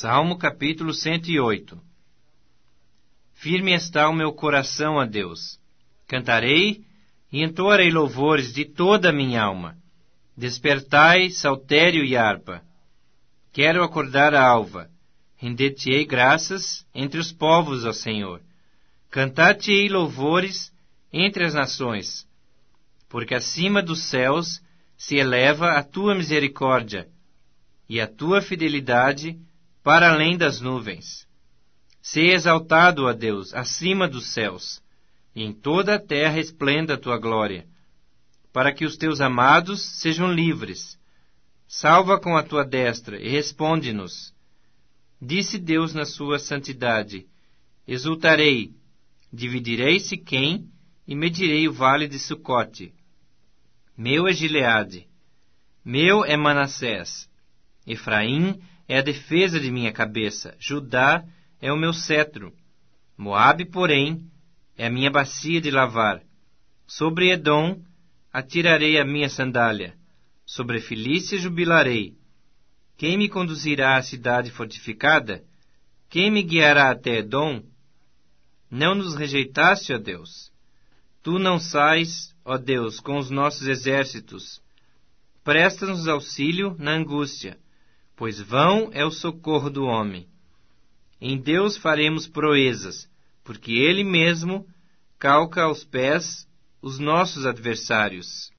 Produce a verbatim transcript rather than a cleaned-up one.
Salmo capítulo cento e oito. Firme está o meu coração a Deus. Cantarei e entoarei louvores de toda a minha alma. Despertai, saltério e harpa. Quero acordar a alva. Render-te-ei graças entre os povos, ó Senhor. Cantar-te-ei louvores entre as nações. Porque acima dos céus se eleva a tua misericórdia e a tua fidelidade para além das nuvens. Sê exaltado, ó Deus, acima dos céus, e em toda a terra esplenda a tua glória, para que os teus amados sejam livres. Salva com a tua destra e responde-nos. Disse Deus na sua santidade: exultarei, dividirei Siquém e medirei o vale de Sucote. Meu é Gileade, meu é Manassés. Efraim é a defesa de minha cabeça, Judá é o meu cetro. Moabe, porém, é a minha bacia de lavar. Sobre Edom atirarei a minha sandália, sobre Filístia jubilarei. Quem me conduzirá à cidade fortificada? Quem me guiará até Edom? Não nos rejeitaste, ó Deus. Tu não sais, ó Deus, com os nossos exércitos. Presta-nos auxílio na angústia, pois vão é o socorro do homem. Em Deus faremos proezas, porque Ele mesmo calca aos pés os nossos adversários.